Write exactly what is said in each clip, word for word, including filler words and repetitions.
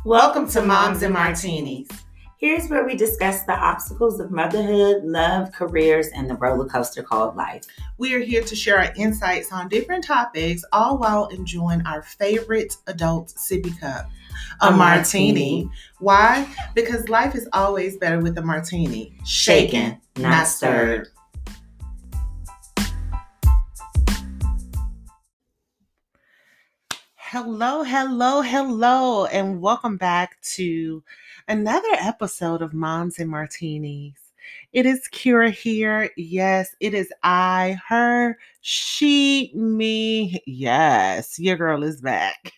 Welcome to Moms and Martinis. Here's where we discuss the obstacles of motherhood, love, careers, and the roller coaster called life. We are here to share our insights on different topics, all while enjoying our favorite adult sippy cup, a, a martini. martini. Why? Because life is always better with a martini. Shaken, not, not stirred. Hello, hello, hello, and welcome back to another episode of Moms and Martinis. It is Kira here. Yes, it is I, her, she, me. Yes, your girl is back.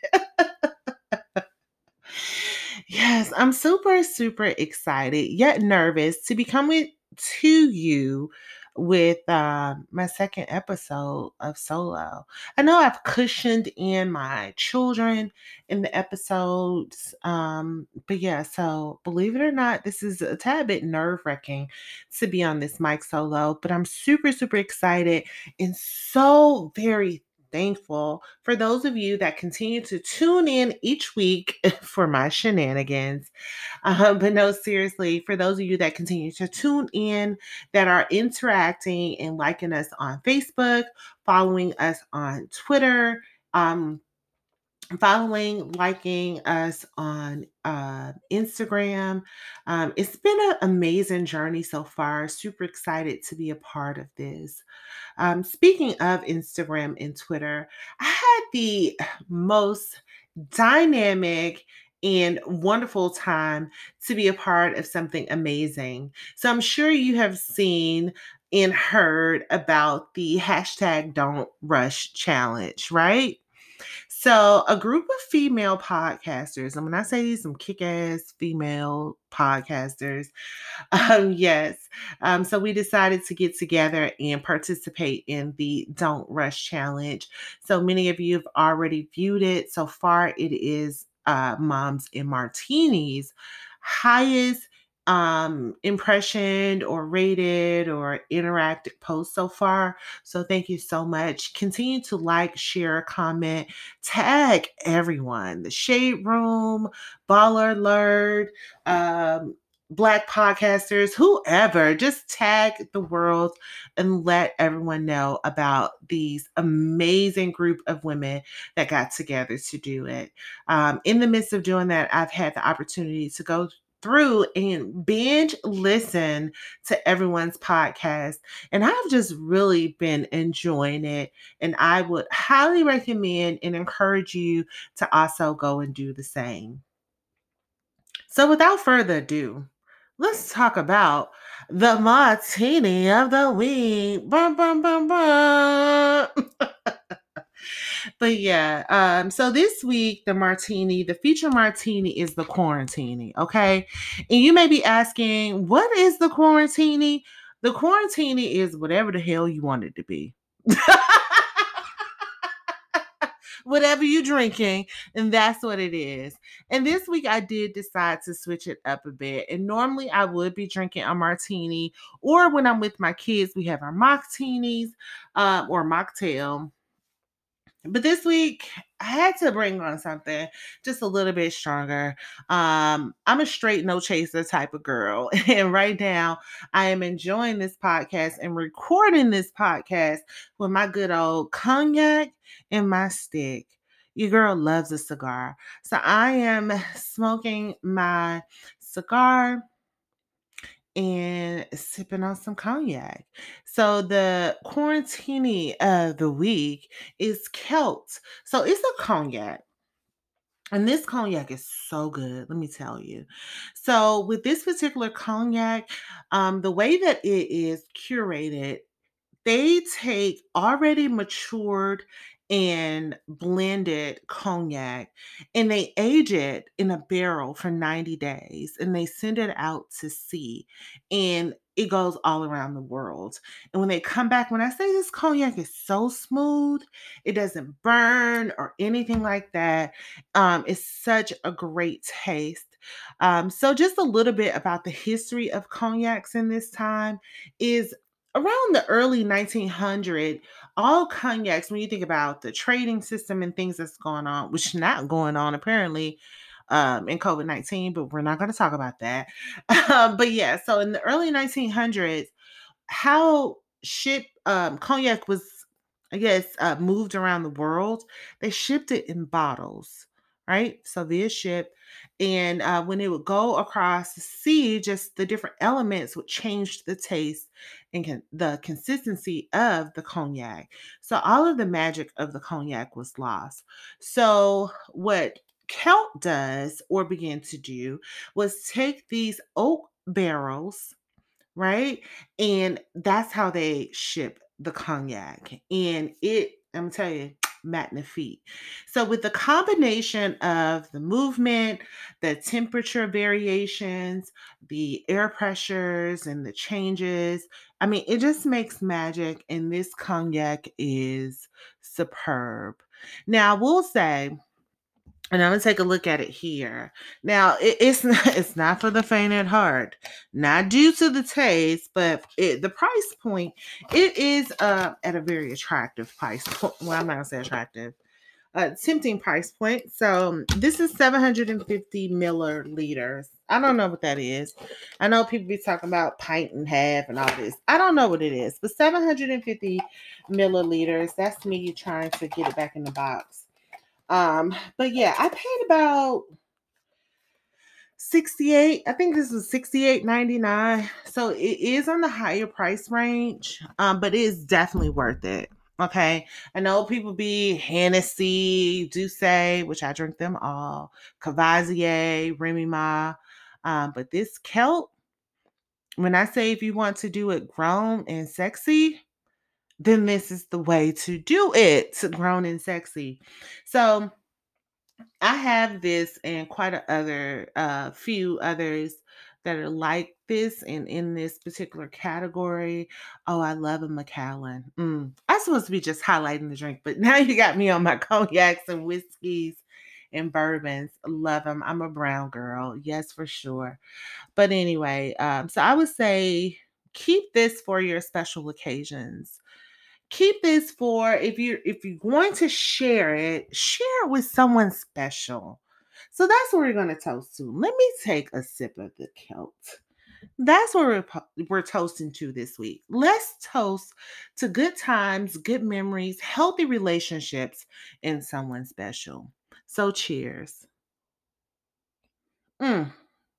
Yes, I'm super, super excited, yet nervous to be coming to you with uh, my second episode of Solo. I know I've cushioned in my children in the episodes, um, but yeah, so believe it or not, this is a tad bit nerve-wracking to be on this mic solo, but I'm super, super excited and so very thankful for those of you that continue to tune in each week for my shenanigans. Uh, but no, seriously, for those of you that continue to tune in, that are interacting and liking us on Facebook, following us on Twitter, um, following, liking us on uh, Instagram. Um, it's been an amazing journey so far. Super excited to be a part of this. Um, speaking of Instagram and Twitter, I had the most dynamic and wonderful time to be a part of something amazing. So I'm sure you have seen and heard about the hashtag Don't Rush Challenge, right? So a group of female podcasters, and when I say these, some kick-ass female podcasters, um, yes. Um, so we decided to get together and participate in the Don't Rush Challenge. So many of you have already viewed it. So far, it is uh, Moms and Martinis' highest um impressioned or rated or interactive post so far. So thank you so much. Continue to like, share, comment, tag everyone. The Shade Room, Baller Alert, um, Black podcasters, whoever, just tag the world and let everyone know about these amazing group of women that got together to do it. Um, in the midst of doing that, I've had the opportunity to go through and binge listen to everyone's podcast. And I've just really been enjoying it. And I would highly recommend and encourage you to also go and do the same. So without further ado, let's talk about the martini of the week. Bum, bum, bum, bum. But yeah, um, so this week, the martini, the feature martini is the quarantini, okay? And you may be asking, what is the quarantini? The quarantini is whatever the hell you want it to be. Whatever you're drinking, and that's what it is. And this week I did decide to switch it up a bit. And normally I would be drinking a martini, or when I'm with my kids, we have our mocktinis uh, or mocktail. But this week, I had to bring on something just a little bit stronger. Um, I'm a straight no chaser type of girl. And right now, I am enjoying this podcast and recording this podcast with my good old cognac and my stick. Your girl loves a cigar. So I am smoking my cigar and sipping on some cognac. So the quarantini of the week is Celt. So it's a cognac. And this cognac is so good, let me tell you. So with this particular cognac, um, the way that it is curated, they take already matured and blended cognac and they age it in a barrel for ninety days and they send it out to sea and it goes all around the world. And when they come back, when I say this cognac is so smooth, it doesn't burn or anything like that. Um, it's such a great taste. Um, so just a little bit about the history of cognacs in this time is around the early nineteen hundreds, all cognacs, when you think about the trading system and things that's going on, which is not going on apparently, um, in COVID nineteen, but we're not going to talk about that. Um, but yeah, so in the early nineteen hundreds, how ship um, cognac was, I guess, uh, moved around the world. They shipped it in bottles, right? So via ship, and uh, when it would go across the sea, just the different elements would change the taste and con- the consistency of the cognac. So all of the magic of the cognac was lost. So what Celt does or began to do was take these oak barrels, right? And that's how they ship the cognac. And it, I'm telling you, magnifique. So with the combination of the movement, the temperature variations, the air pressures and the changes, I mean, it just makes magic. And this cognac is superb. Now, I will say, and I'm gonna take a look at it here. Now, it, it's not, it's not for the faint at heart, not due to the taste, but it, the price point. It is uh, at a very attractive price point. Well, I'm not gonna say attractive, uh, tempting price point. So um, this is seven hundred fifty milliliters. I don't know what that is. I know people be talking about pint and half and all this. I don't know what it is, but seven hundred fifty milliliters. That's me trying to get it back in the box. Um, but yeah, I paid about sixty-eight. I think this was sixty-eight ninety-nine. So it is on the higher price range. Um, but it is definitely worth it. Okay. I know people be Hennessy, Douce, which I drink them all, Cavazier, Remy Ma. Um, but this Celt, when I say if you want to do it grown and sexy, then this is the way to do it. To grown and sexy. So I have this and quite a other uh few others that are like this and in this particular category. Oh, I love a Macallan. Mm. I'm supposed to be just highlighting the drink, but now you got me on my cognacs and whiskeys and bourbons. Love them. I'm a brown girl. Yes, for sure. But anyway, um, so I would say keep this for your special occasions. Keep this for if you if you're going to share it, share it with someone special. So that's what we're going to toast to. Let me take a sip of the Celt. That's what we're, po- we're toasting to this week. Let's toast to good times, good memories, healthy relationships, and someone special. So cheers. Mm.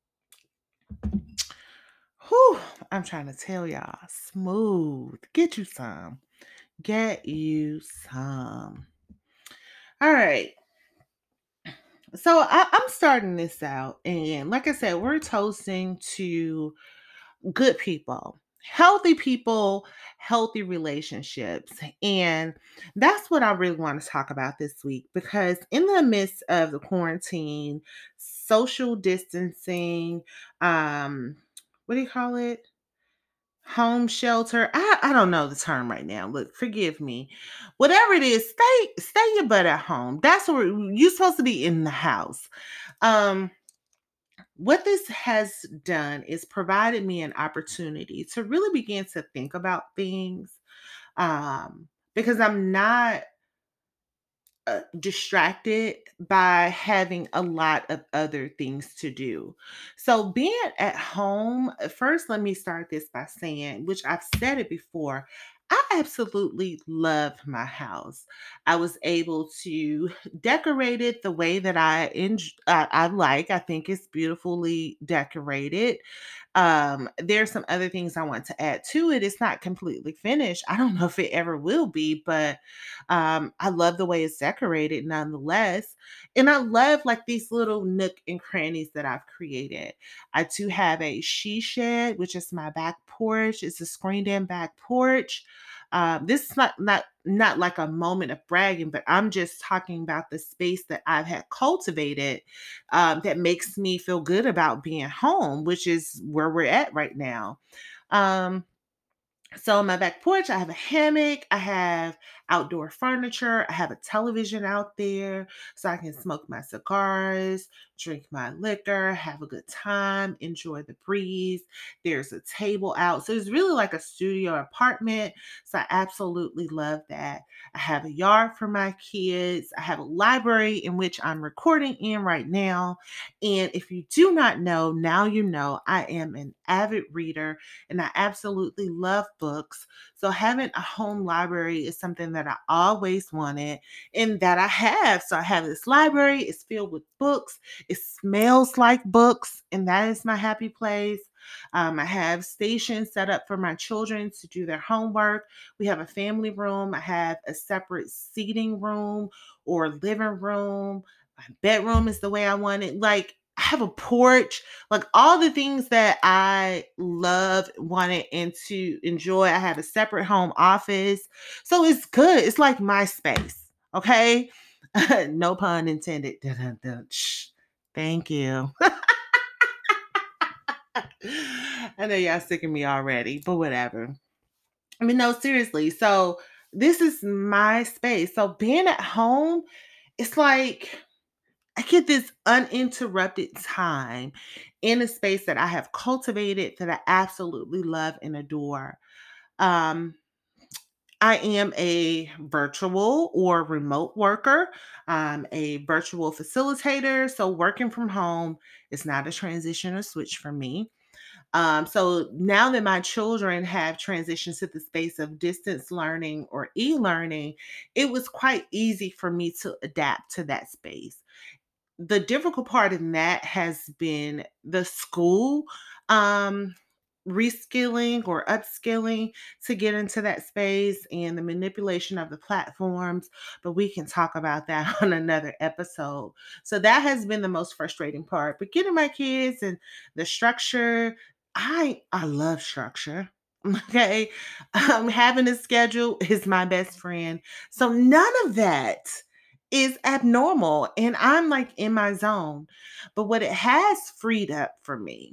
Whew, I'm trying to tell y'all, smooth. Get you some. Get you some. All right. So I, I'm starting this out, and like I said, we're toasting to good people, healthy people, healthy relationships, and that's what I really want to talk about this week. Because in the midst of the quarantine, social distancing, um, what do you call it? Home shelter. I, I don't know the term right now. Look, forgive me. Whatever it is, stay stay your butt at home. That's where you're supposed to be in the house. Um, what this has done is provided me an opportunity to really begin to think about things. Um, because I'm not uh, distracted by having a lot of other things to do. So, being at home, uh, first, let me start this by saying, which I've said it before, I absolutely love my house. I was able to decorate it the way that I enj- I, I like. I think it's beautifully decorated. Um, there's some other things I want to add to it. It's not completely finished. I don't know if it ever will be, but um, I love the way it's decorated nonetheless. And I love like these little nook and crannies that I've created. I too have a she shed, which is my back porch. It's a screened in back porch. Um, this is not not not like a moment of bragging, but I'm just talking about the space that I've had cultivated um, that makes me feel good about being home, which is where we're at right now. Um, So on my back porch, I have a hammock, I have outdoor furniture, I have a television out there so I can smoke my cigars, drink my liquor, have a good time, enjoy the breeze. There's a table out. So it's really like a studio apartment. So I absolutely love that. I have a yard for my kids. I have a library in which I'm recording in right now. And if you do not know, now you know I am an avid reader and I absolutely love books. So having a home library is something that I always wanted and that I have. So I have this library, it's filled with books, it smells like books, and that is my happy place. Um, I have stations set up for my children to do their homework. We have a family room. I have a separate seating room or living room. My bedroom is the way I want it. Like, I have a porch, like all the things that I love, wanted, and to enjoy. I have a separate home office. So it's good. It's like my space. Okay. No pun intended. Dun, dun, dun. Shh. Thank you. I know y'all sick of me already, but whatever. I mean, no, seriously. So this is my space. So being at home, it's like I get this uninterrupted time in a space that I have cultivated that I absolutely love and adore. Um, I am a virtual or remote worker. I'm a virtual facilitator. So working from home is not a transition or switch for me. Um, so now that my children have transitioned to the space of distance learning or e learning, it was quite easy for me to adapt to that space. The difficult part in that has been the school um reskilling or upskilling to get into that space and the manipulation of the platforms, but we can talk about that on another episode. So that has been the most frustrating part, but getting my kids and the structure, i i love structure. Okay. Um having a schedule is my best friend, so none of that is abnormal and I'm like in my zone. But what it has freed up for me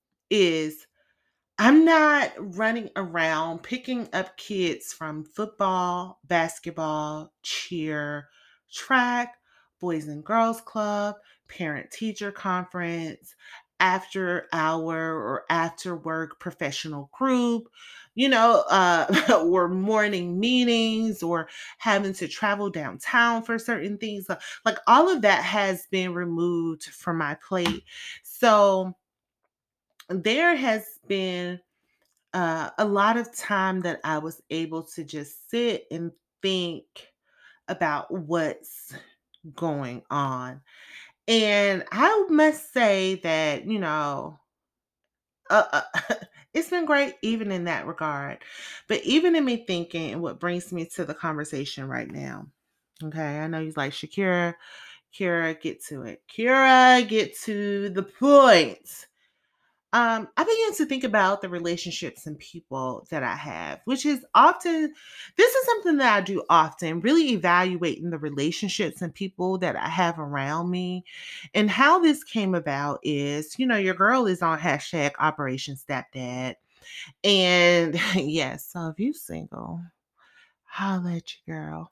is I'm not running around picking up kids from football, basketball, cheer, track, boys and girls club, parent teacher conference, after hour or after work professional group, you know, uh, or morning meetings or having to travel downtown for certain things. Like like all of that has been removed from my plate. So there has been uh, a lot of time that I was able to just sit and think about what's going on. And I must say that, you know, uh, uh, it's been great even in that regard. But even in me thinking, and what brings me to the conversation right now. Okay, I know he's like, Shakira, Kira, get to it. Kira, get to the point. Um, I began to think about the relationships and people that I have, which is often, this is something that I do often, really evaluating the relationships and people that I have around me. And how this came about is, you know, your girl is on hashtag Operation Stepdad. And yes, so if you single, holla at your girl.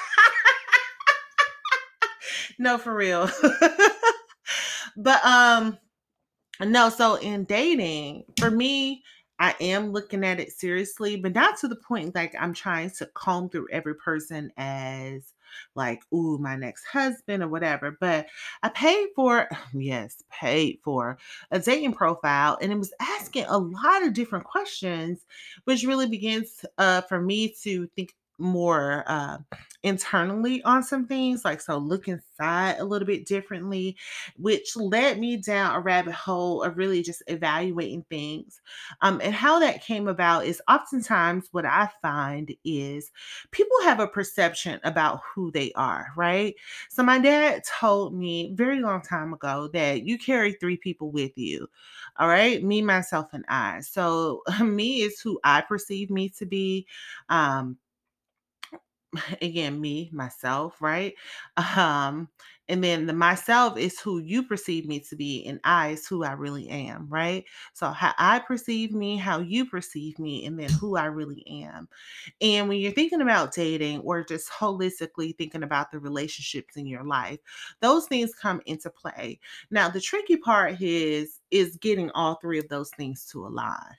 No, for real. But um no, so in dating, for me, I am looking at it seriously, but not to the point like I'm trying to comb through every person as like, ooh, my next husband or whatever. But I paid for, yes, paid for a dating profile and it was asking a lot of different questions, which really begins uh, for me to think more uh, internally on some things, like so look inside a little bit differently, which led me down a rabbit hole of really just evaluating things. Um, and how that came about is oftentimes what I find is people have a perception about who they are, right? So my dad told me very long time ago that you carry three people with you. All right, me, myself, and I. So me is who I perceive me to be. Um, again, me, myself, right? Um, and then the myself is who you perceive me to be, and I is who I really am, right? So how I perceive me, how you perceive me, and then who I really am. And when you're thinking about dating or just holistically thinking about the relationships in your life, those things come into play. Now, the tricky part is is getting all three of those things to align.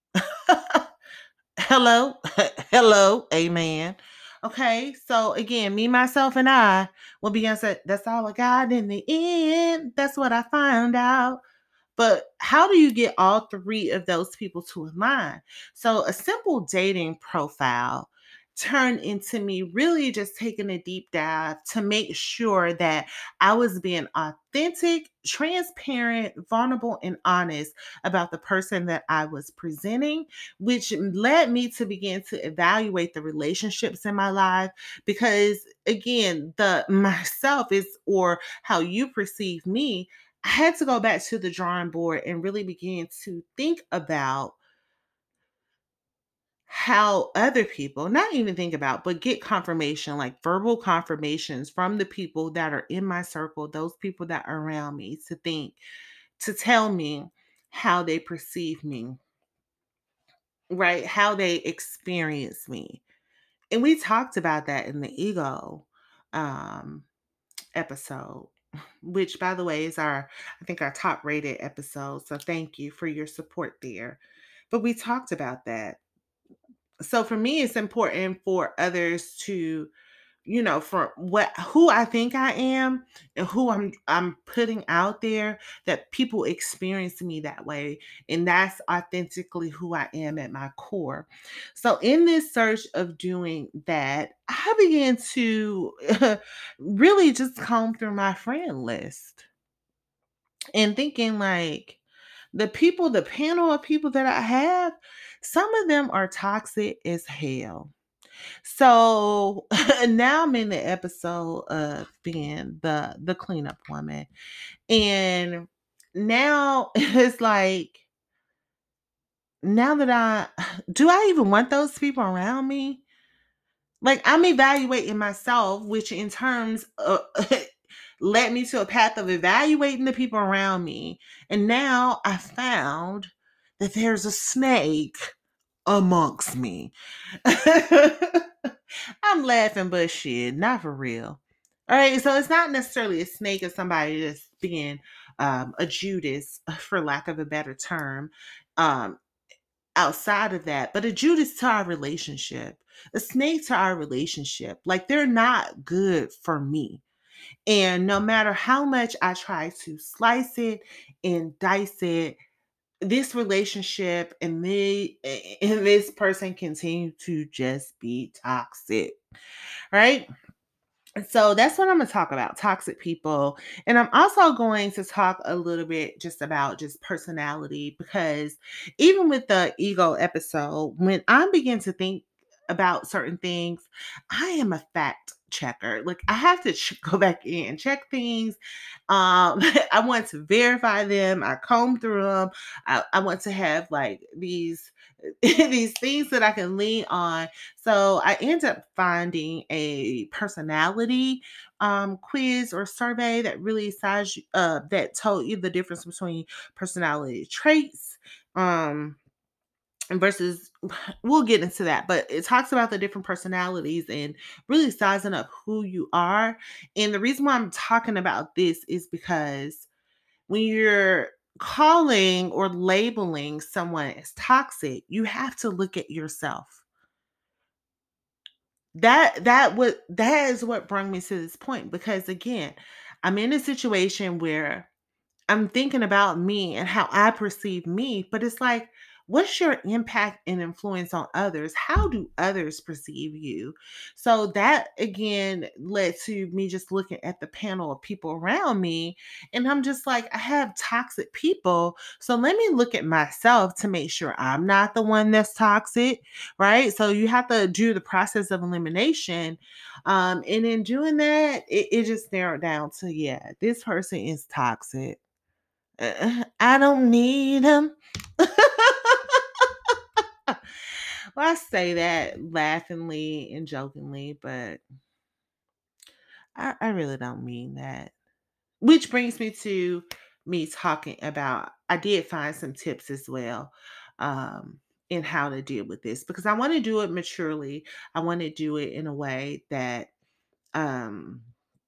Hello, hello, amen. Okay, so again, me, myself, and I. Well, Beyonce, that's all I got in the end. That's what I found out. But how do you get all three of those people to align? So a simple dating profile turned into me really just taking a deep dive to make sure that I was being authentic, transparent, vulnerable, and honest about the person that I was presenting, which led me to begin to evaluate the relationships in my life. Because again, the myself is, or how you perceive me, I had to go back to the drawing board and really begin to think about how other people, not even think about, but get confirmation, like verbal confirmations from the people that are in my circle, those people that are around me, to think, to tell me how they perceive me, right? How they experience me. And we talked about that in the ego um, episode, which by the way is our, I think, our top rated episode. So thank you for your support there. But we talked about that. So for me, it's important for others to, you know, for what who I think I am and who I'm I'm putting out there, that people experience me that way. And that's authentically who I am at my core. So in this search of doing that, I began to really just comb through my friend list and thinking like, the people, the panel of people that I have, some of them are toxic as hell. So now I'm in the episode of being the the cleanup woman. And now it's like, now that I do I even want those people around me? Like, I'm evaluating myself, which in terms of led me to a path of evaluating the people around me. And now I found that there's a snake amongst me. I'm laughing, but shit, not for real. All right, so it's not necessarily a snake of somebody that's being um, a Judas, for lack of a better term, um, outside of that, but a Judas to our relationship, a snake to our relationship. Like, they're not good for me. And no matter how much I try to slice it and dice it, this relationship and me and this person continue to just be toxic, right? So that's what I'm going to talk about, toxic people. And I'm also going to talk a little bit just about just personality, because even with the ego episode, when I begin to think about certain things, I am a fact checker. Like, I have to ch- go back in and check things. Um, I want to verify them. I comb through them. I, I want to have like these these things that I can lean on. So I end up finding a personality um, quiz or survey that really size uh, that told you the difference between personality traits um, versus, we'll get into that, but it talks about the different personalities and really sizing up who you are. And the reason why I'm talking about this is because when you're calling or labeling someone as toxic, you have to look at yourself. That that what that is what brought me to this point, because again, I'm in a situation where I'm thinking about me and how I perceive me, but it's like, what's your impact and influence on others? How do others perceive you? So that again led to me just looking at the panel of people around me, and I'm just like, I have toxic people. So let me look at myself to make sure I'm not the one that's toxic, right? So you have to do the process of elimination. Um, and in doing that, it, it just narrowed down to, yeah, this person is toxic. Uh, I don't need him. Well, I say that laughingly and jokingly, but I, I really don't mean that. Which brings me to me talking about, I did find some tips as well, um, in how to deal with this because I want to do it maturely. I want to do it in a way that um,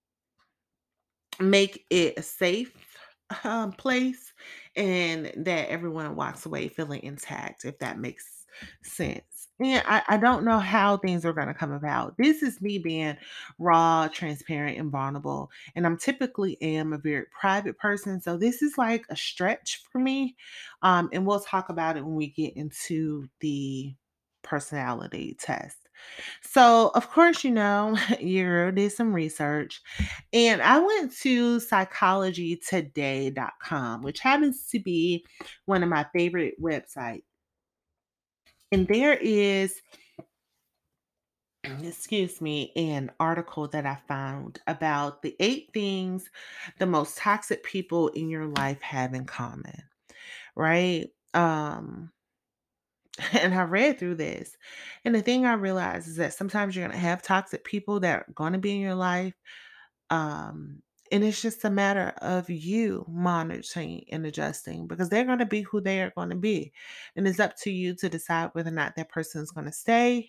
make it a safe um, place and that everyone walks away feeling intact, if that makes sense. And I, I don't know how things are going to come about. This is me being raw, transparent, and vulnerable. And I'm typically am a very private person. So this is like a stretch for me. Um, and we'll talk about it when we get into the personality test. So, of course, you know, you did some research and I went to psychology today dot com, which happens to be one of my favorite websites. And there is, excuse me, an article that I found about the eight things the most toxic people in your life have in common, right? Um, and I read through this. And the thing I realized is that sometimes you're going to have toxic people that are going to be in your life. Um, and it's just a matter of you monitoring and adjusting because they're going to be who they are going to be. And it's up to you to decide whether or not that person is going to stay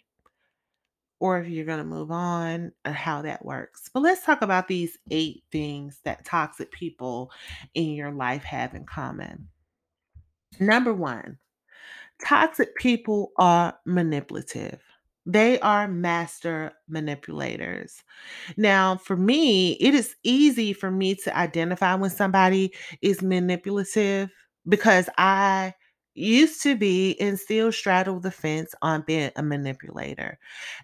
or if you're going to move on and how that works. But let's talk about these eight things that toxic people in your life have in common. Number one, toxic people are manipulative. They are master manipulators. Now, for me, it is easy for me to identify when somebody is manipulative because I used to be and still straddle the fence on being a manipulator.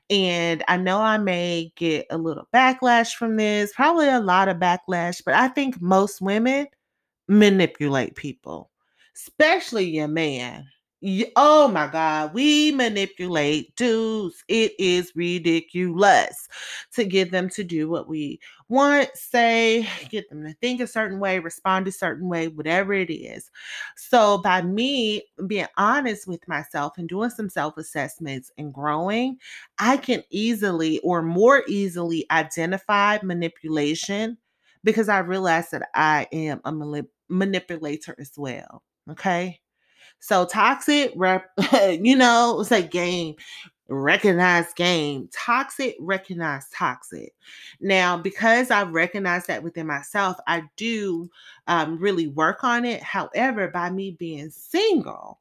And I know I may get a little backlash from this, probably a lot of backlash, but I think most women manipulate people, especially your man. Y- Oh my God, we manipulate dudes. It is ridiculous to get them to do what we want, say, get them to think a certain way, respond a certain way, whatever it is. So, by me being honest with myself and doing some self assessments and growing, I can easily or more easily identify manipulation because I realize that I am a manip- manipulator as well. Okay. So toxic, rep, you know, it's like game, recognize game. Toxic, recognize toxic. Now, because I've recognized that within myself, I do um, really work on it. However, by me being single,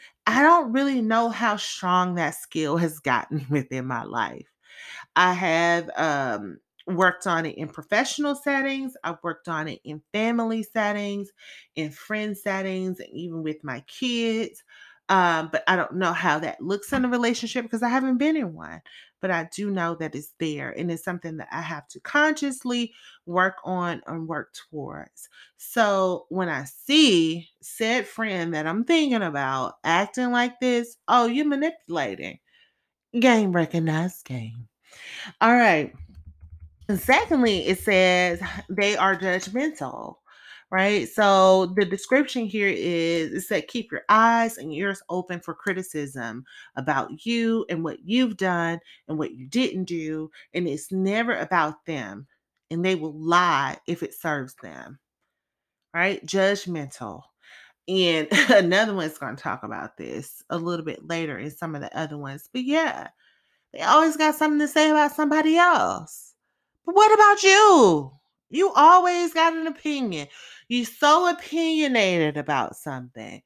I don't really know how strong that skill has gotten within my life. I have um, worked on it in professional settings. I've worked on it in family settings, in friend settings, and even with my kids. Um, but I don't know how that looks in a relationship because I haven't been in one. But I do know that it's there and it's something that I have to consciously work on and work towards. So when I see said friend that I'm thinking about acting like this, oh, you're manipulating. Game recognized game. All right. And secondly, it says they are judgmental, right? So the description here is it said keep your eyes and ears open for criticism about you and what you've done and what you didn't do. And it's never about them. And they will lie if it serves them, right? Judgmental. And another one's going to talk about this a little bit later in some of the other ones. But yeah, they always got something to say about somebody else. But what about you? You always got an opinion. You so opinionated about something.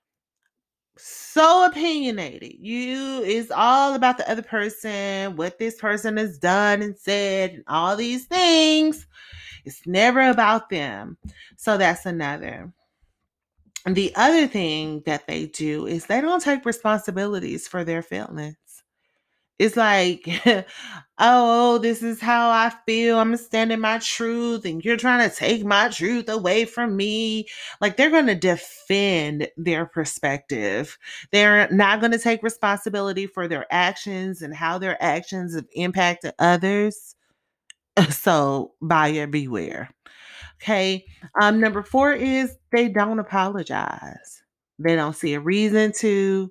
So opinionated. You is all about the other person, what this person has done and said, and all these things. It's never about them. So that's another. And the other thing that they do is they don't take responsibilities for their feelings. It's like, oh, this is how I feel. I'm standing my truth, and you're trying to take my truth away from me. Like they're going to defend their perspective. They're not going to take responsibility for their actions and how their actions have impacted others. So buyer beware. Okay. Um, number four is they don't apologize. They don't see a reason to.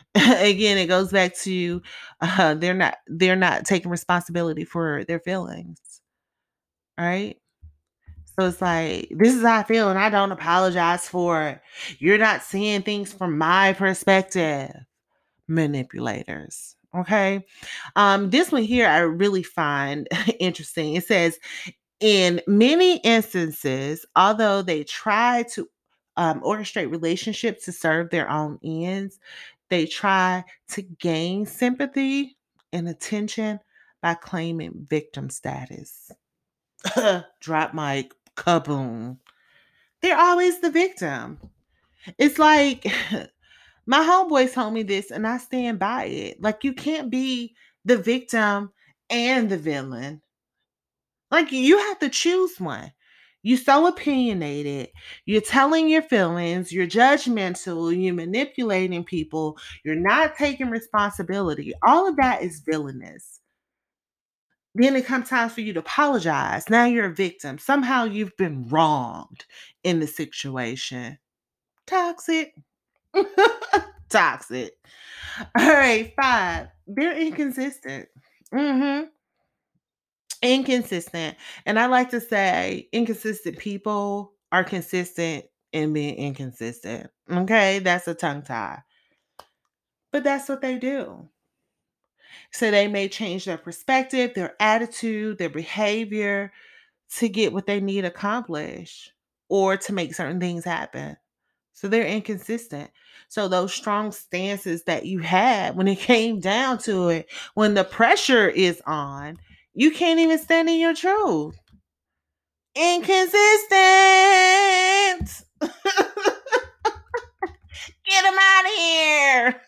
Again, it goes back to uh, they're not they're not taking responsibility for their feelings, right? So it's like, this is how I feel, and I don't apologize for it. You're not seeing things from my perspective. Manipulators. Okay. Um, this one here I really find interesting. It says, in many instances, although they try to um, orchestrate relationships to serve their own ends, they try to gain sympathy and attention by claiming victim status. Drop mic, kaboom. They're always the victim. It's like my homeboys told me this, and I stand by it. Like, you can't be the victim and the villain. Like, you have to choose one. You're so opinionated. You're telling your feelings. You're judgmental. You're manipulating people. You're not taking responsibility. All of that is villainous. Then it comes time for you to apologize. Now you're a victim. Somehow you've been wronged in the situation. Toxic. Toxic. All right, five. They're inconsistent. Mm-hmm. Inconsistent. And I like to say inconsistent people are consistent in being inconsistent. Okay, that's a tongue tie. But that's what they do. So they may change their perspective, their attitude, their behavior to get what they need accomplished or to make certain things happen. So they're inconsistent. So those strong stances that you had when it came down to it, when the pressure is on, you can't even stand in your truth. Inconsistent. Get them out of here.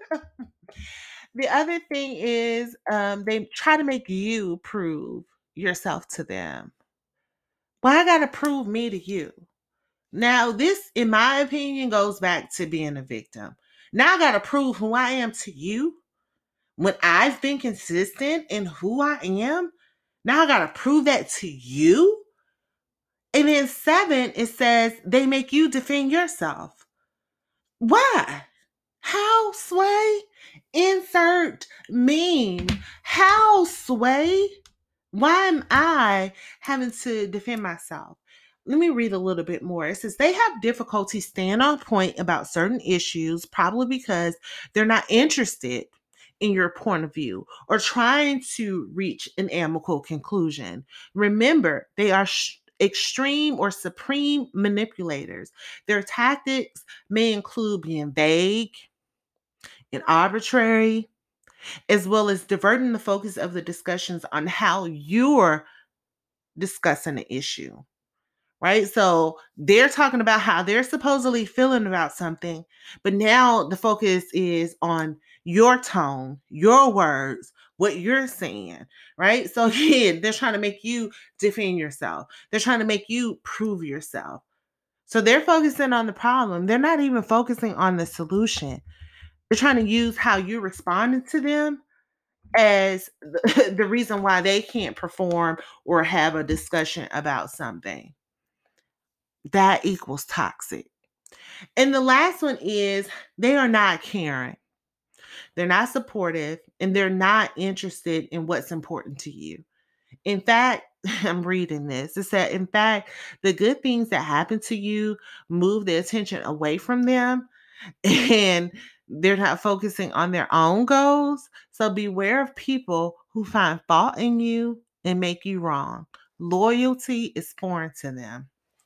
The other thing is um, they try to make you prove yourself to them. Well, I got to prove me to you. Now, this, in my opinion, goes back to being a victim. Now I got to prove who I am to you when I've been consistent in who I am. Now I got to prove that to you. And then seven, it says they make you defend yourself. Why? How, Sway? Insert meme. How, Sway? Why am I having to defend myself? Let me read a little bit more. It says they have difficulty staying on point about certain issues, probably because they're not interested in your point of view or trying to reach an amicable conclusion. Remember, they are sh- extreme or supreme manipulators. Their tactics may include being vague and arbitrary, as well as diverting the focus of the discussions on how you're discussing the issue, right? So they're talking about how they're supposedly feeling about something, but now the focus is on your tone, your words, what you're saying, right? So again, they're trying to make you defend yourself. They're trying to make you prove yourself. So they're focusing on the problem. They're not even focusing on the solution. They're trying to use how you responded to them as the, the reason why they can't perform or have a discussion about something. That equals toxic. And the last one is they are not caring. They're not supportive and they're not interested in what's important to you. In fact, I'm reading this. It said, in fact, the good things that happen to you move the attention away from them and they're not focusing on their own goals. So beware of people who find fault in you and make you wrong. Loyalty is foreign to them.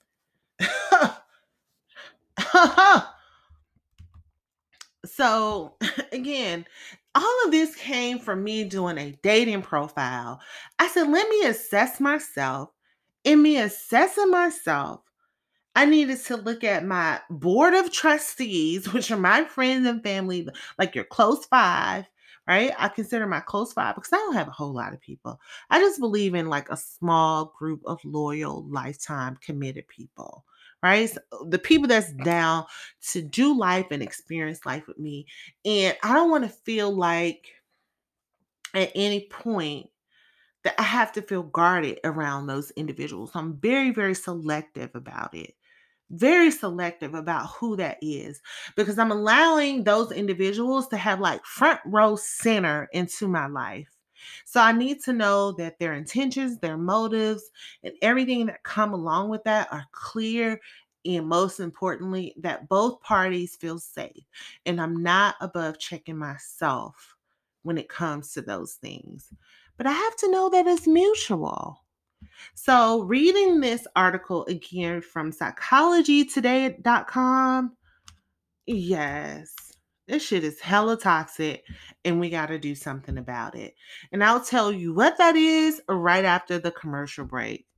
So, again, all of this came from me doing a dating profile. I said, let me assess myself. In me assessing myself, I needed to look at my board of trustees, which are my friends and family, like your close five, right? I consider my close five because I don't have a whole lot of people. I just believe in like a small group of loyal, lifetime committed people, right? So the people that's down to do life and experience life with me. And I don't want to feel like at any point that I have to feel guarded around those individuals. So I'm very, very selective about it. very selective about who that is, because I'm allowing those individuals to have like front row center into my life. So I need to know that their intentions, their motives, and everything that come along with that are clear. And most importantly, that both parties feel safe. And I'm not above checking myself when it comes to those things. But I have to know that it's mutual. So, reading this article again from psychology today dot com, yes, this shit is hella toxic and we got to do something about it. And I'll tell you what that is right after the commercial break.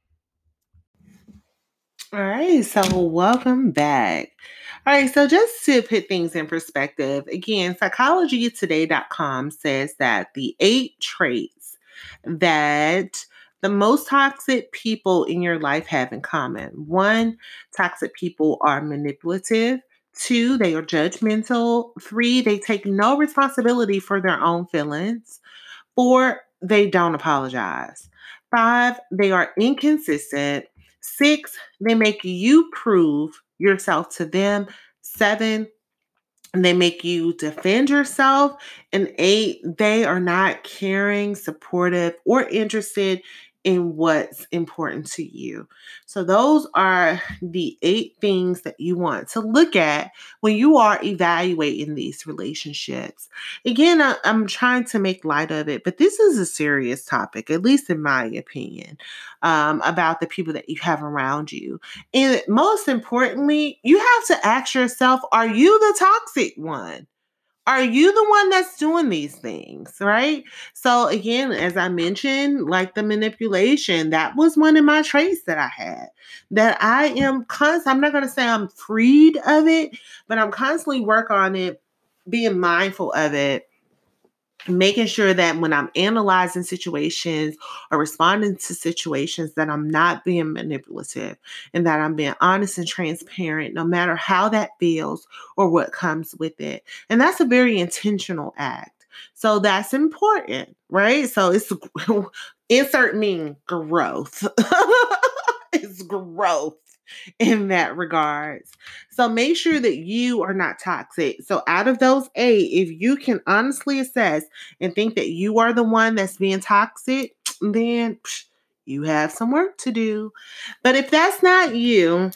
All right, so welcome back. All right, so just to put things in perspective, again, psychology today dot com says that the eight traits that the most toxic people in your life have in common. One, toxic people are manipulative. Two, they are judgmental. Three, they take no responsibility for their own feelings. Four, they don't apologize. Five, they are inconsistent. Six, they make you prove yourself to them. Seven, they make you defend yourself. And eight, they are not caring, supportive, or interested in what's important to you. So those are the eight things that you want to look at when you are evaluating these relationships. Again, I, I'm trying to make light of it, but this is a serious topic, at least in my opinion, um, about the people that you have around you. And most importantly, you have to ask yourself, are you the toxic one? Are you the one that's doing these things, right? So again, as I mentioned, like the manipulation, that was one of my traits that I had. That I am constantly, I'm not going to say I'm freed of it, but I'm constantly work on it, being mindful of it, making sure that when I'm analyzing situations or responding to situations that I'm not being manipulative and that I'm being honest and transparent, no matter how that feels or what comes with it. And that's a very intentional act. So that's important, right? So it's insert mean growth. It's growth in that regards. So make sure that you are not toxic. So out of those eight, if you can honestly assess and think that you are the one that's being toxic, then psh, you have some work to do. But if that's not you,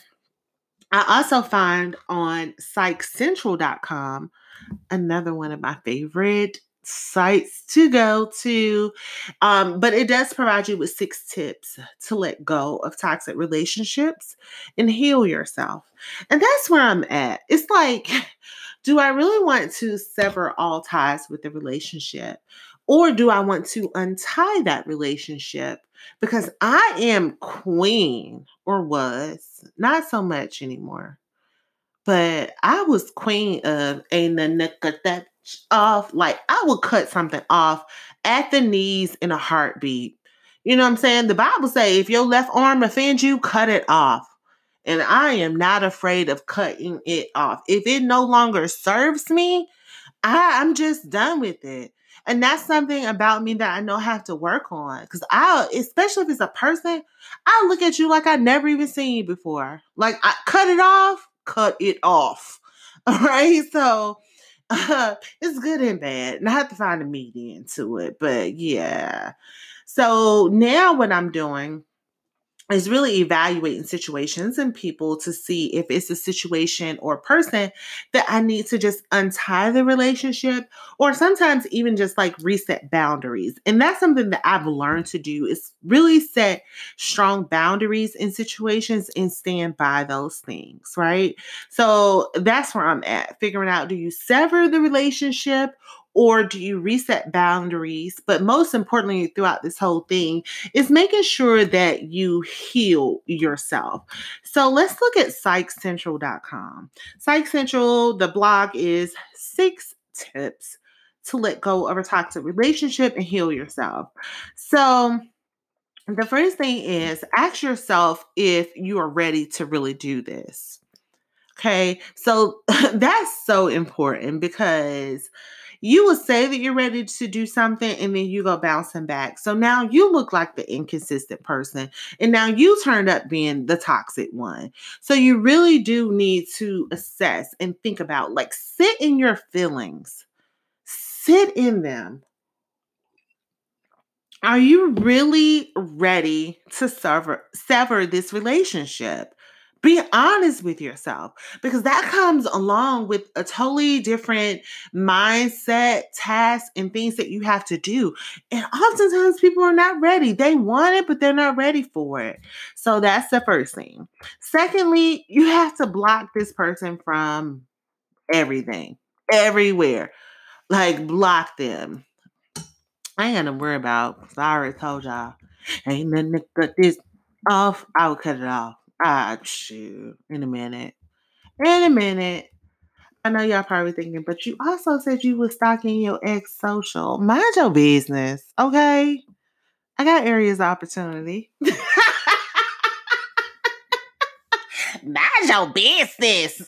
I also find on psych central dot com, another one of my favorite sites to go to. Um, but it does provide you with six tips to let go of toxic relationships and heal yourself. And that's where I'm at. It's like, do I really want to sever all ties with the relationship? Or do I want to untie that relationship? Because I am queen, or was, not so much anymore. But I was queen of a cut that off. Like I would cut something off at the knees in a heartbeat. You know what I'm saying? The Bible say if your left arm offends you, cut it off. And I am not afraid of cutting it off. If it no longer serves me, I, I'm just done with it. And that's something about me that I know I have to work on. Because I, especially if it's a person, I look at you like I never even seen you before. Like I cut it off, cut it off. All right. So uh, it's good and bad. And I have to find a median to it. But yeah. So now what I'm doing is really evaluating situations and people to see if it's a situation or person that I need to just untie the relationship, or sometimes even just like reset boundaries. And that's something that I've learned to do, is really set strong boundaries in situations and stand by those things, right? So that's where I'm at, figuring out, do you sever the relationship or do you reset boundaries? But most importantly, throughout this whole thing is making sure that you heal yourself. So let's look at psych central dot com. Psych Central, the blog is six tips to let go of a toxic relationship and heal yourself. So the first thing is ask yourself if you are ready to really do this. Okay, so that's so important because You will say that you're ready to do something and then you go bouncing back. So now you look like the inconsistent person. And now you turned up being the toxic one. So you really do need to assess and think about, like, sit in your feelings. Sit in them. Are you really ready to sever, sever this relationship? Be honest with yourself, because that comes along with a totally different mindset, tasks, and things that you have to do. And oftentimes people are not ready. They want it, but they're not ready for it. So that's the first thing. Secondly, you have to block this person from everything, everywhere. Like, block them. I ain't got to worry about, because I already told y'all, ain't nothing to cut this off. I will cut it off. Ah, shoot. In a minute. In a minute. I know y'all probably thinking, but you also said you was stalking your ex social. Mind your business, okay? I got areas of opportunity. Mind your business.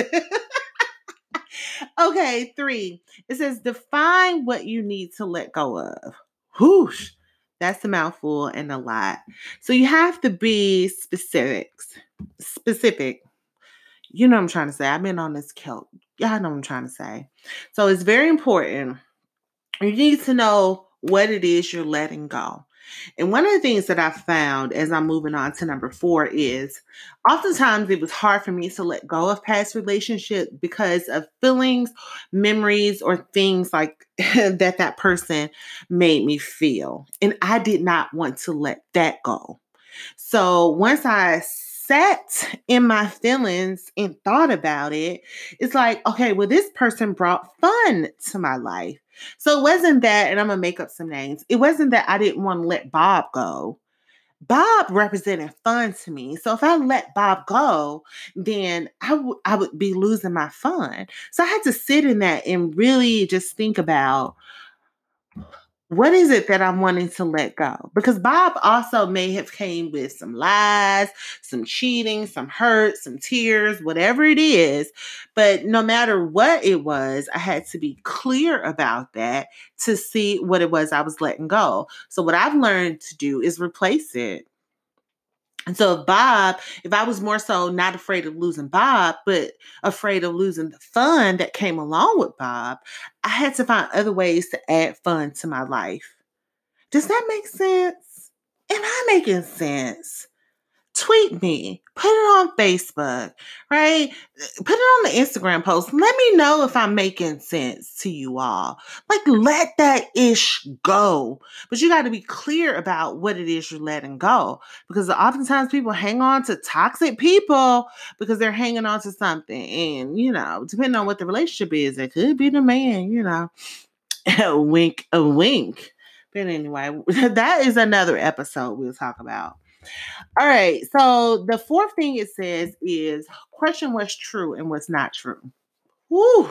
Okay, three. It says define what you need to let go of. Whoosh. That's a mouthful and a lot. So you have to be specifics. Specific. You know what I'm trying to say. I've been on this kilt. Y'all know what I'm trying to say. So it's very important. You need to know what it is you're letting go. And one of the things that I found as I'm moving on to number four is oftentimes it was hard for me to let go of past relationships because of feelings, memories, or things like that that person made me feel. And I did not want to let that go. So once I sat in my feelings and thought about it, it's like, okay, well, this person brought fun to my life. So it wasn't that, and I'm going to make up some names. It wasn't that I didn't want to let Bob go. Bob represented fun to me. So if I let Bob go, then I, w- I would be losing my fun. So I had to sit in that and really just think about, what is it that I'm wanting to let go? Because Bob also may have came with some lies, some cheating, some hurt, some tears, whatever it is. But no matter what it was, I had to be clear about that to see what it was I was letting go. So what I've learned to do is replace it. And so if Bob, if I was more so not afraid of losing Bob, but afraid of losing the fun that came along with Bob, I had to find other ways to add fun to my life. Does that make sense? Am I making sense? Tweet me, put it on Facebook, right? Put it on the Instagram post. Let me know if I'm making sense to you all. Like, let that ish go. But you got to be clear about what it is you're letting go. Because oftentimes people hang on to toxic people because they're hanging on to something. And, you know, depending on what the relationship is, it could be the man, you know, a wink, a wink. But anyway, that is another episode we'll talk about. All right. So the fourth thing it says is question what's true and what's not true. Woo.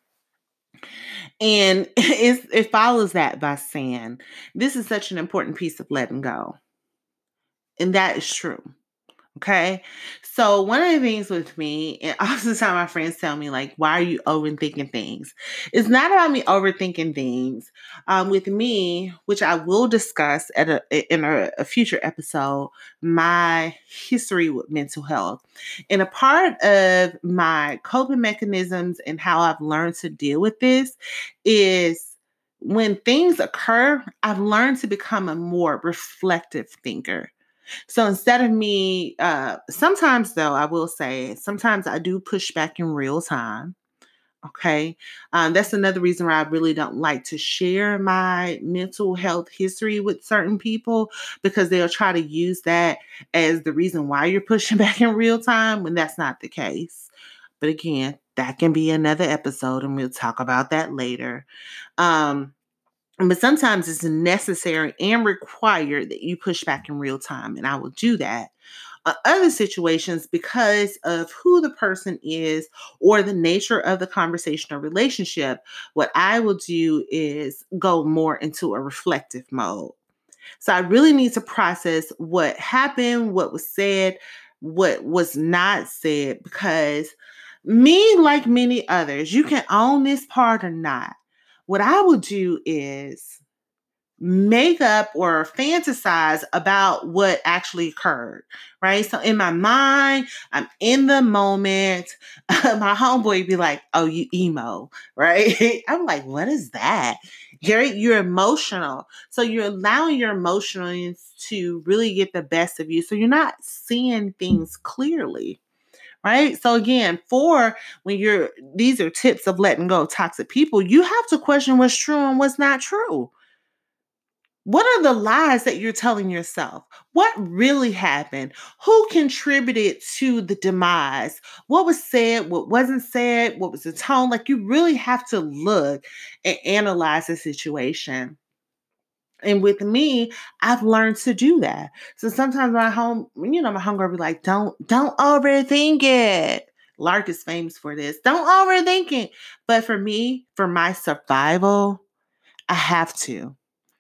And it, it follows that by saying, this is such an important piece of letting go. And that is true. Okay. So one of the things with me, and oftentimes my friends tell me, like, why are you overthinking things? It's not about me overthinking things. Um, with me, which I will discuss at a in a, a future episode, my history with mental health. And a part of my coping mechanisms and how I've learned to deal with this is when things occur, I've learned to become a more reflective thinker. So instead of me, uh, sometimes though, I will say, sometimes I do push back in real time. Okay. Um, that's another reason why I really don't like to share my mental health history with certain people, because they'll try to use that as the reason why you're pushing back in real time when that's not the case. But again, that can be another episode and we'll talk about that later. Um, But sometimes it's necessary and required that you push back in real time, and I will do that. Uh, other situations, because of who the person is or the nature of the conversation or relationship, what I will do is go more into a reflective mode. So I really need to process what happened, what was said, what was not said, because me, like many others, you can own this part or not. what I would do is make up or fantasize about what actually occurred, right? So in my mind, I'm in the moment. My homeboy be like, oh, you emo, right? I'm like, what is that? You're, you're emotional. So you're allowing your emotions to really get the best of you. So you're not seeing things clearly. Right. So again, for when you're, these are tips of letting go of toxic people, you have to question what's true and what's not true. What are the lies that you're telling yourself? What really happened? Who contributed to the demise? What was said? What wasn't said? What was the tone? Like, you really have to look and analyze the situation. And with me, I've learned to do that. So sometimes my home, you know, my homegirl be like, don't, don't overthink it. Lark is famous for this. Don't overthink it. But for me, for my survival, I have to.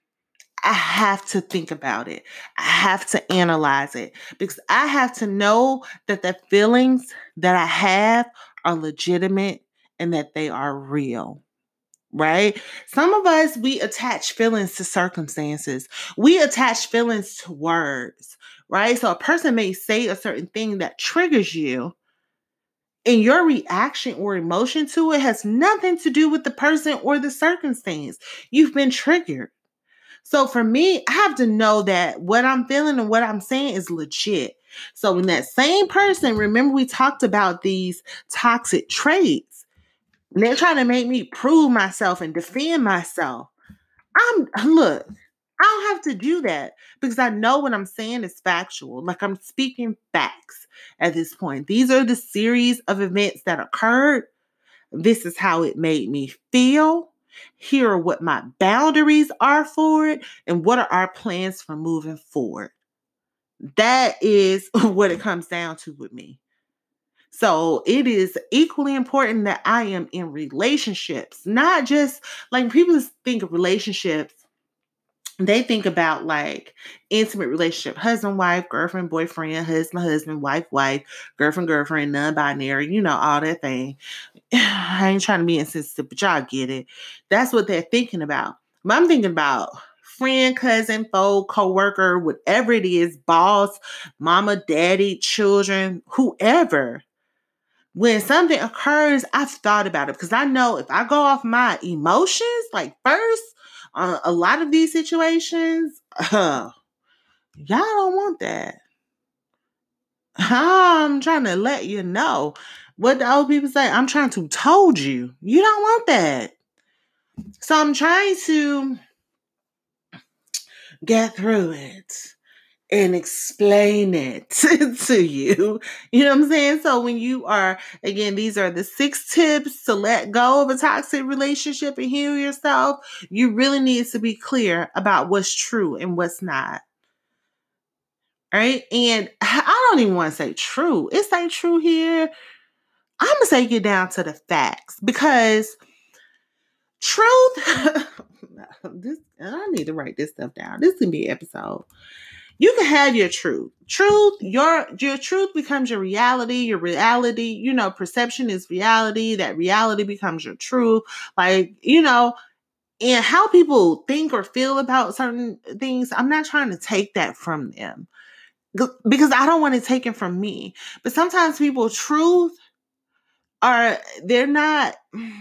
I have to think about it. I have to analyze it because I have to know that the feelings that I have are legitimate and that they are real. Right? Some of us, we attach feelings to circumstances. We attach feelings to words, right? So a person may say a certain thing that triggers you, and your reaction or emotion to it has nothing to do with the person or the circumstance. You've been triggered. So for me, I have to know that what I'm feeling and what I'm saying is legit. So when that same person, remember we talked about these toxic traits, and they're trying to make me prove myself and defend myself. I'm look, I don't have to do that because I know what I'm saying is factual. Like, I'm speaking facts at this point. These are the series of events that occurred. This is how it made me feel. Here are what my boundaries are for it, and what are our plans for moving forward. That is what it comes down to with me. So it is equally important that I am in relationships, not just like people think of relationships. They think about like intimate relationship, husband, wife, girlfriend, boyfriend, husband, husband, wife, wife, girlfriend, girlfriend, non-binary, you know, all that thing. I ain't trying to be insensitive, but y'all get it. That's what they're thinking about. But I'm thinking about friend, cousin, foe, co-worker, whatever it is, boss, mama, daddy, children, whoever. When something occurs, I've thought about it because I know if I go off my emotions, like first, uh, a lot of these situations, uh, y'all don't want that. I'm trying to let you know what the old people say. I'm trying to told you. You don't want that. So I'm trying to get through it and explain it to you. You know what I'm saying? So when you are, again, these are the six tips to let go of a toxic relationship and heal yourself. You really need to be clear about what's true and what's not. Right? And I don't even want to say true. It's like true here. I'm going to take it down to the facts because truth, this, I need to write this stuff down. This can be an episode. You can have your truth. Truth, your your truth becomes your reality. Your reality, you know, perception is reality. That reality becomes your truth. Like, you know, and how people think or feel about certain things, I'm not trying to take that from them because I don't want to take it from me. But sometimes people, truth are, they're not,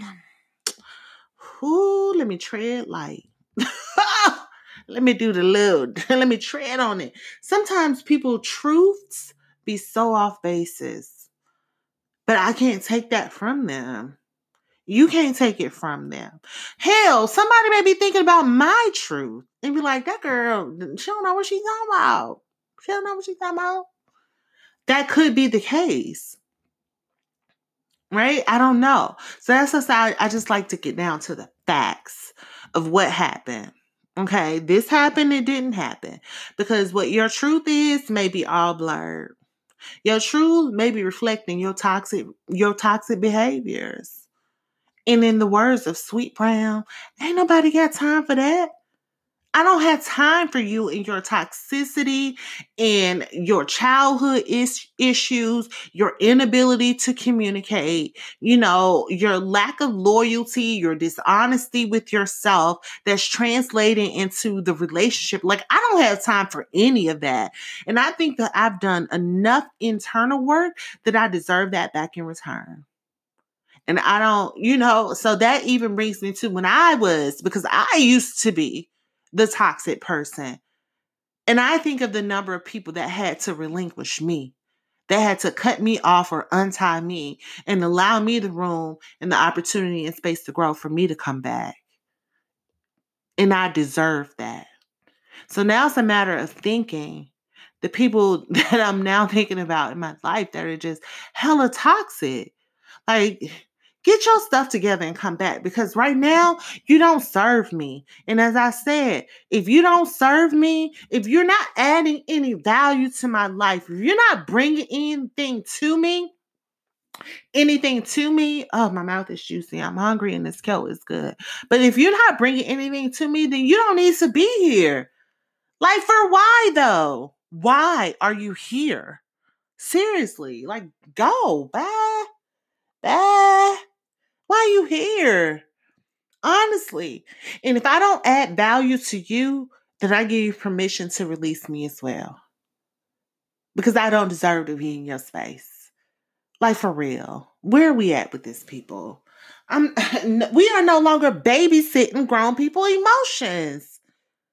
ooh, let me tread light. Let me do the little, let me tread on it. Sometimes people truths be so off basis, but I can't take that from them. You can't take it from them. Hell, somebody may be thinking about my truth and be like, that girl, she don't know what she's talking about. She don't know what she's talking about. That could be the case. Right? I don't know. So that's just how I just like to get down to the facts of what happened. Okay, this happened, it didn't happen. Because what your truth is may be all blurred. Your truth may be reflecting your toxic, your toxic behaviors. And in the words of Sweet Brown, ain't nobody got time for that. I don't have time for you and your toxicity and your childhood is- issues, your inability to communicate, you know, your lack of loyalty, your dishonesty with yourself that's translating into the relationship. Like, I don't have time for any of that. And I think that I've done enough internal work that I deserve that back in return. And I don't, you know, so that even brings me to when I was, because I used to be the toxic person. And I think of the number of people that had to relinquish me, that had to cut me off or untie me and allow me the room and the opportunity and space to grow for me to come back. And I deserve that. So now it's a matter of thinking the people that I'm now thinking about in my life that are just hella toxic. Like, get your stuff together and come back, because right now you don't serve me. And as I said, if you don't serve me, if you're not adding any value to my life, if you're not bringing anything to me, anything to me, oh, my mouth is juicy. I'm hungry and this kale is good. But if you're not bringing anything to me, then you don't need to be here. Like, for why though? Why are you here? Seriously, like, go, bye, bye. Why are you here? Honestly. And if I don't add value to you, then I give you permission to release me as well. Because I don't deserve to be in your space. Like, for real. Where are we at with this, people? I'm, we are no longer babysitting grown people emotions.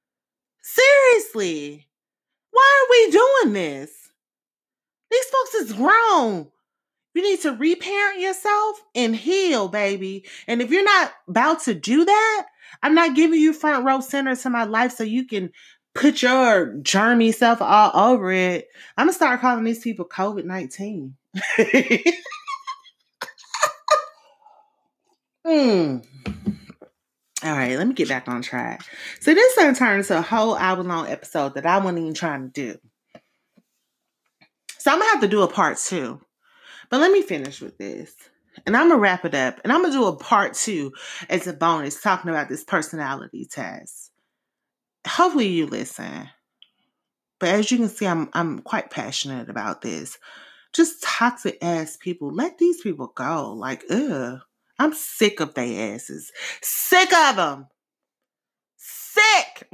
Seriously. Why are we doing this? These folks is grown. You need to reparent yourself and heal, baby. And if you're not about to do that, I'm not giving you front row center to my life so you can put your germy self all over it. I'm going to start calling these people covid nineteen. mm. All right, let me get back on track. So this is going to turn into a whole hour-long episode that I wasn't even trying to do. So I'm going to have to do a part two. But let me finish with this. And I'm going to wrap it up. And I'm going to do a part two as a bonus talking about this personality test. Hopefully you listen. But as you can see, I'm I'm quite passionate about this. Just toxic ass people. Let these people go. Like, ugh. I'm sick of their asses. Sick of them. Sick.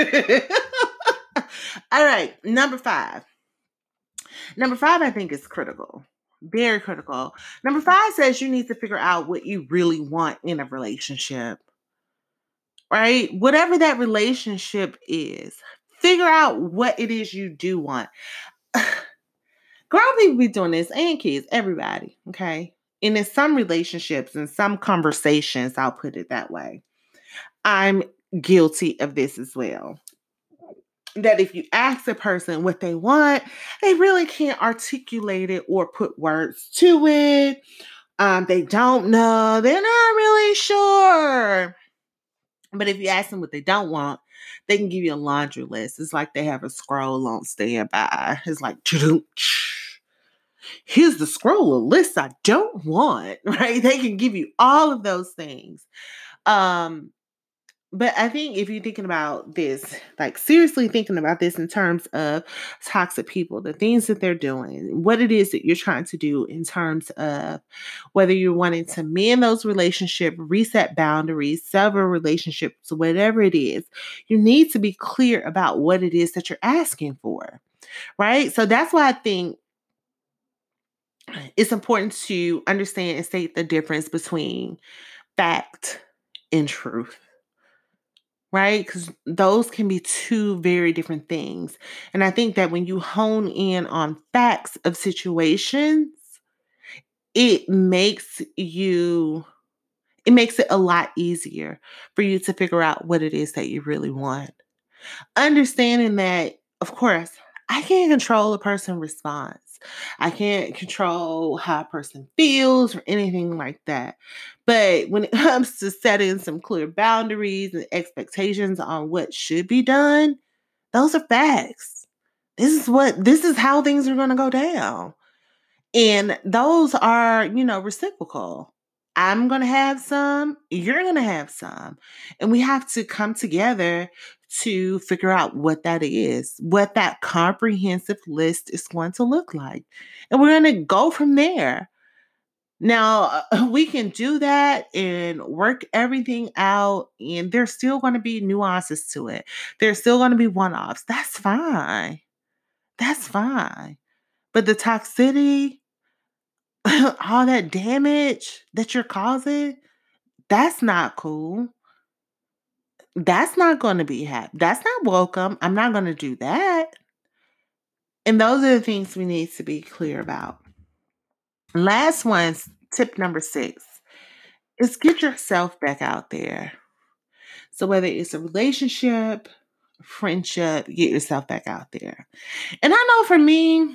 All right. Number five. Number five, I think, is critical. Very critical. Number five says you need to figure out what you really want in a relationship. Right? Whatever that relationship is, figure out what it is you do want. Grown people be doing this, and kids, everybody, okay? And in some relationships and some conversations, I'll put it that way, I'm guilty of this as well. That if you ask a person what they want, they really can't articulate it or put words to it. Um, they don't know. They're not really sure. But if you ask them what they don't want, they can give you a laundry list. It's like they have a scroll on standby. It's like, here's the scroll of lists I don't want, right? They can give you all of those things. Um, But I think if you're thinking about this, like seriously thinking about this in terms of toxic people, the things that they're doing, what it is that you're trying to do in terms of whether you're wanting to mend those relationships, reset boundaries, sever relationships, whatever it is, you need to be clear about what it is that you're asking for, right? So that's why I think it's important to understand and state the difference between fact and truth. Right? Because those can be two very different things. And I think that when you hone in on facts of situations, it makes you, it makes it a lot easier for you to figure out what it is that you really want. Understanding that, of course, I can't control a person's response. I can't control how a person feels or anything like that. But when it comes to setting some clear boundaries and expectations on what should be done, those are facts. This is what, this is how things are going to go down. And those are, you know, reciprocal. I'm going to have some, you're going to have some. And we have to come together to figure out what that is, what that comprehensive list is going to look like. And we're going to go from there. Now, uh, we can do that and work everything out, and there's still going to be nuances to it. There's still going to be one offs. That's fine. That's fine. But the toxicity, all that damage that you're causing, that's not cool. That's not going to be happy. That's not welcome. I'm not going to do that. And those are the things we need to be clear about. Last one's tip number six is get yourself back out there. So whether it's a relationship, friendship, get yourself back out there. And I know for me,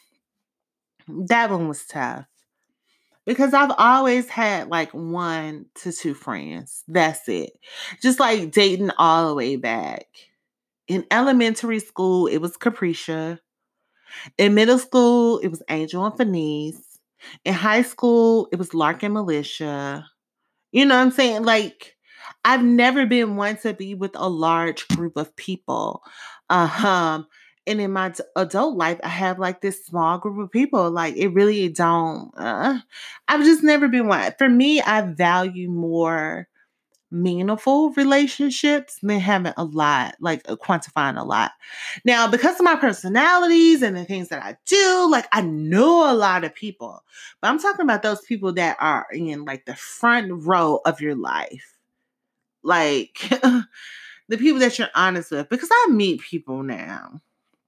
that one was tough because I've always had like one to two friends. That's it. Just like dating all the way back. In elementary school, it was Capricia. In middle school, it was Angel and Fenice. In high school, it was Lark and Militia. You know what I'm saying? Like, I've never been one to be with a large group of people. Uh-huh. And in my adult life, I have like this small group of people. Like, it really don't, uh, I've just never been one. For me, I value more meaningful relationships than having a lot, like uh, quantifying a lot. Now, because of my personalities and the things that I do, like I know a lot of people, but I'm talking about those people that are in like the front row of your life. Like the people that you're honest with, because I meet people now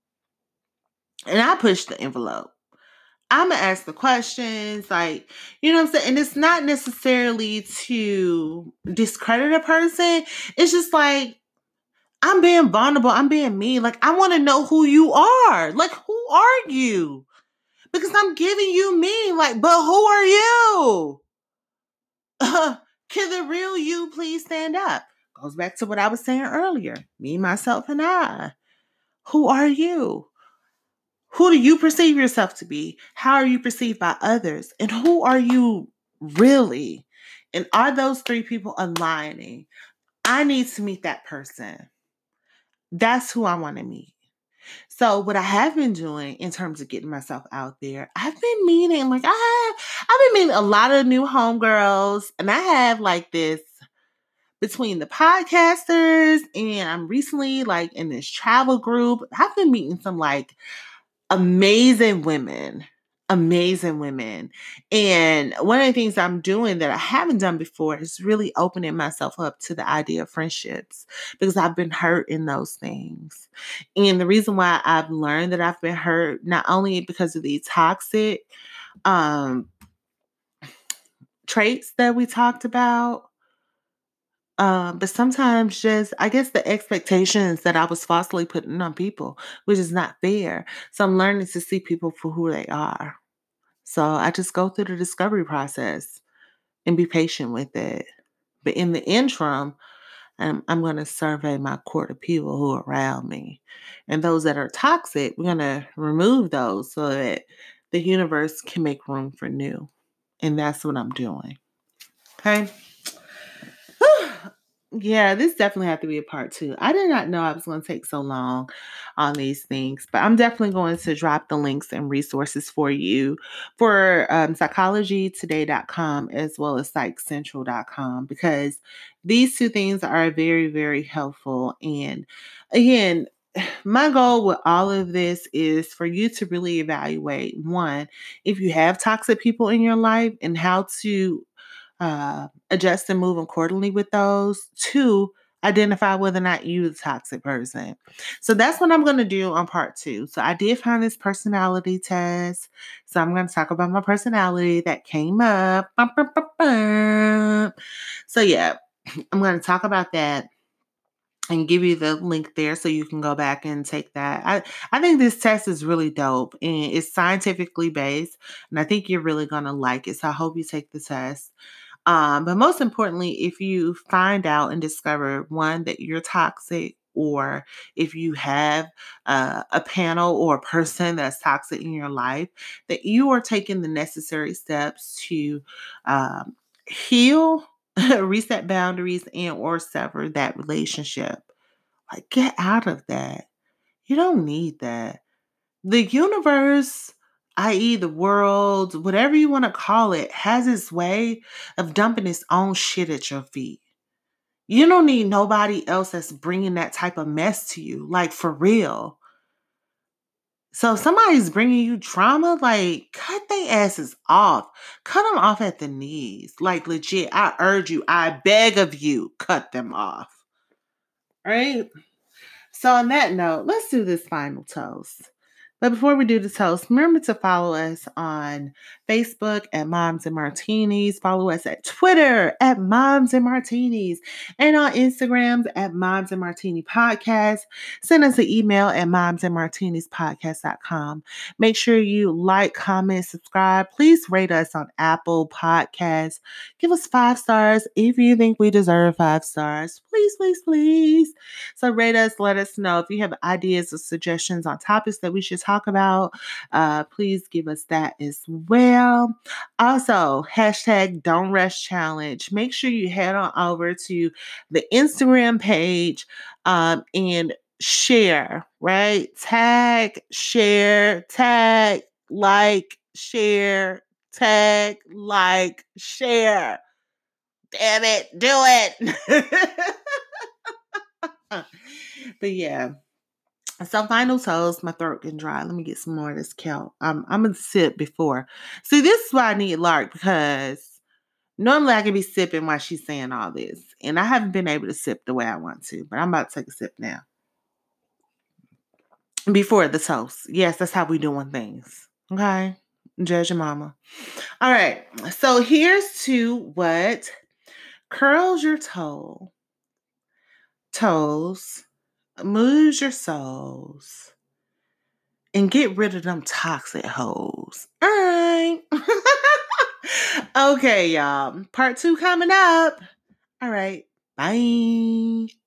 and I push the envelope. I'm going to ask the questions, like, you know what I'm saying? And it's not necessarily to discredit a person. It's just like, I'm being vulnerable. I'm being me. Like, I want to know who you are. Like, who are you? Because I'm giving you me. Like, but who are you? Uh, can the real you please stand up? Goes back to what I was saying earlier. Me, myself, and I. Who are you? Who do you perceive yourself to be? How are you perceived by others? And who are you really? And are those three people aligning? I need to meet that person. That's who I want to meet. So what I have been doing in terms of getting myself out there, I've been meeting, like I have, I've been meeting a lot of new homegirls, and I have like this between the podcasters, and I'm recently like in this travel group. I've been meeting some like amazing women, amazing women. And one of the things I'm doing that I haven't done before is really opening myself up to the idea of friendships because I've been hurt in those things. And the reason why I've learned that I've been hurt, not only because of these toxic um, traits that we talked about, Um, but sometimes just, I guess, the expectations that I was falsely putting on people, which is not fair. So I'm learning to see people for who they are. So I just go through the discovery process and be patient with it. But in the interim, I'm, I'm going to survey my court of people who are around me. And those that are toxic, we're going to remove those so that the universe can make room for new. And that's what I'm doing. Okay. Yeah, this definitely had to be a part two. I did not know I was going to take so long on these things, but I'm definitely going to drop the links and resources for you for um, psychology today dot com as well as psych central dot com because these two things are very, very helpful. And again, my goal with all of this is for you to really evaluate, one, if you have toxic people in your life and how to uh, adjust and move accordingly with those. Two, identify whether or not you're the toxic person. So that's what I'm going to do on part two. So I did find this personality test. So I'm going to talk about my personality that came up. So yeah, I'm going to talk about that and give you the link there so you can go back and take that. I, I think this test is really dope and it's scientifically based, and I think you're really going to like it. So I hope you take the test. Um, but most importantly, if you find out and discover, one, that you're toxic, or if you have uh, a panel or a person that's toxic in your life, that you are taking the necessary steps to um, heal, reset boundaries, and or sever that relationship. Like, get out of that. You don't need that. The universe, that is the world, whatever you want to call it, has its way of dumping its own shit at your feet. You don't need nobody else that's bringing that type of mess to you, like for real. So if somebody's bringing you trauma, like cut their asses off. Cut them off at the knees. Like legit, I urge you, I beg of you, cut them off. All right? So on that note, let's do this final toast. But before we do the toast, remember to follow us on Facebook at Moms and Martinis. Follow us at Twitter at Moms and Martinis. And on Instagram at Moms and Martini Podcast. Send us an email at moms and martinis podcast dot com. Make sure you like, comment, subscribe. Please rate us on Apple Podcasts. Give us five stars if you think we deserve five stars. Please, please, please. So rate us. Let us know if you have ideas or suggestions on topics that we should talk about. Uh, please give us that as well. Also, hashtag Don't Rush Challenge. Make sure you head on over to the Instagram page um, and share, right? Tag, share, tag, like, share, tag, like, share. Damn it, do it. But yeah. So final toast, my throat getting dry. Let me get some more of this kelp. I'm I'm gonna sip before. See, this is why I need Lark, because normally I can be sipping while she's saying all this. And I haven't been able to sip the way I want to, but I'm about to take a sip now. Before the toast. Yes, that's how we doing things. Okay? Judge your mama. All right. So here's to what curls your toe, toes, moves your souls, and get rid of them toxic hoes. All right. Okay, y'all. Part two coming up. All right. Bye.